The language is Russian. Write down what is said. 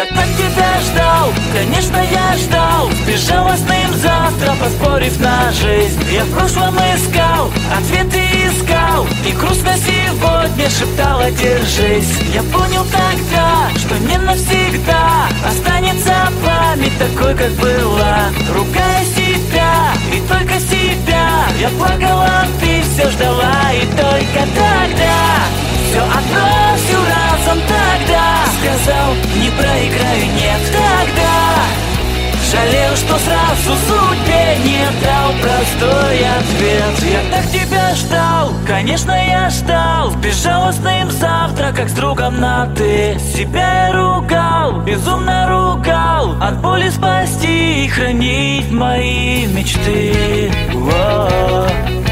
так тебя ждал, конечно я ждал. Безжалостным завтра, поспорив на жизнь. Я в прошлом искал, ответы искал, и грустно сегодня шептала держись. Я понял тогда, что не навсегда останется память такой, как была. Ругая себя и только себя, я плакала, ты все ждала. И только тогда все отбросил разом тогда. Сказал, не проиграю, нет, тогда жалел, что сразу судьбе не дал простой ответ. Я так тебя ждал, конечно я ждал. Безжалостным завтра, как с другом на ты. Себя я ругал, безумно ругал. От боли спасти и хранить мои мечты. Воу.